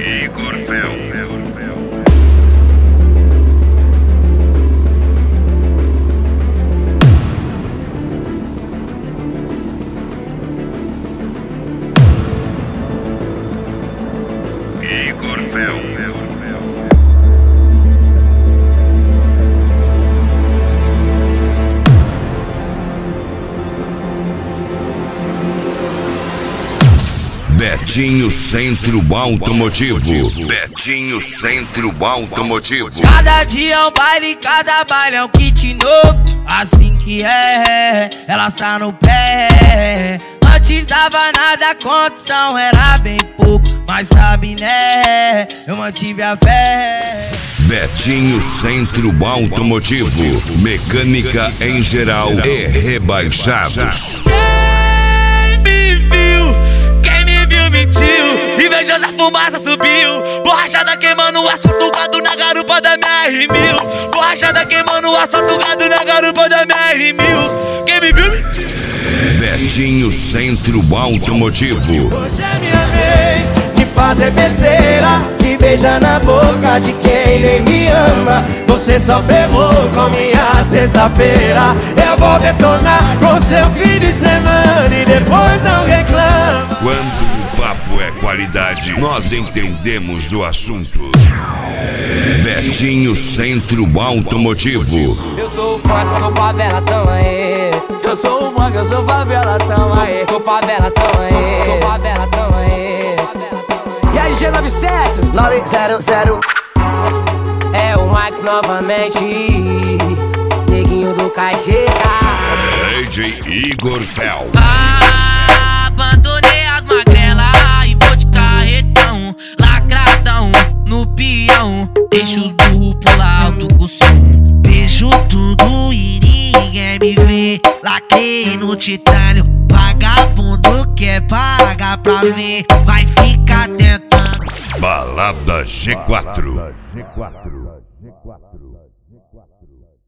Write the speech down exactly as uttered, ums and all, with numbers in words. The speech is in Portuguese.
Igor Fel. Igor Fel. Betinho Centro Automotivo. Betinho Centro Automotivo. Cada dia é um baile, cada baile é um kit novo. Assim que é, elas tá no pé. Antes dava nada, a condição era bem pouco, mas sabe né, eu mantive a fé. Betinho Centro Automotivo. Mecânica em geral e rebaixados. Quem me viu, quem me viu mentiu. Invejosa fumaça subiu. Borrachada queimando o asfalto, gado na garupa da minha R mil. Borrachada queimando o asfalto, gado na garupa da minha R mil. Quem me viu mentiu. Betinho Centro Automotivo. Hoje é minha vez de fazer besteira, de beijar na boca de quem nem me ama. Você só ferrou com minha sexta-feira. Eu vou detonar com seu fim de semana e depois não reclama. Quando o papo é qualidade, nós entendemos do assunto. Betinho Centro Automotivo. Eu sou o funk, sou favela, tamo aí. Eu sou o funk, eu sou favela, tamo aí. Sou favela, tamo aí. Sou favela, tamo aí. E aí, G noventa e sete nove zero zero. É o Max novamente, neguinho do cajeta. D J Igor Fel. Abandonei as magrelas e vou de carretão, lacradão no peão. Deixo os burros pular alto com o som. Vejo tudo e ninguém me vê. Lacrei no titânio, vagabundo quer pagar pra ver. Vai ficar tentando. Balada G quatro.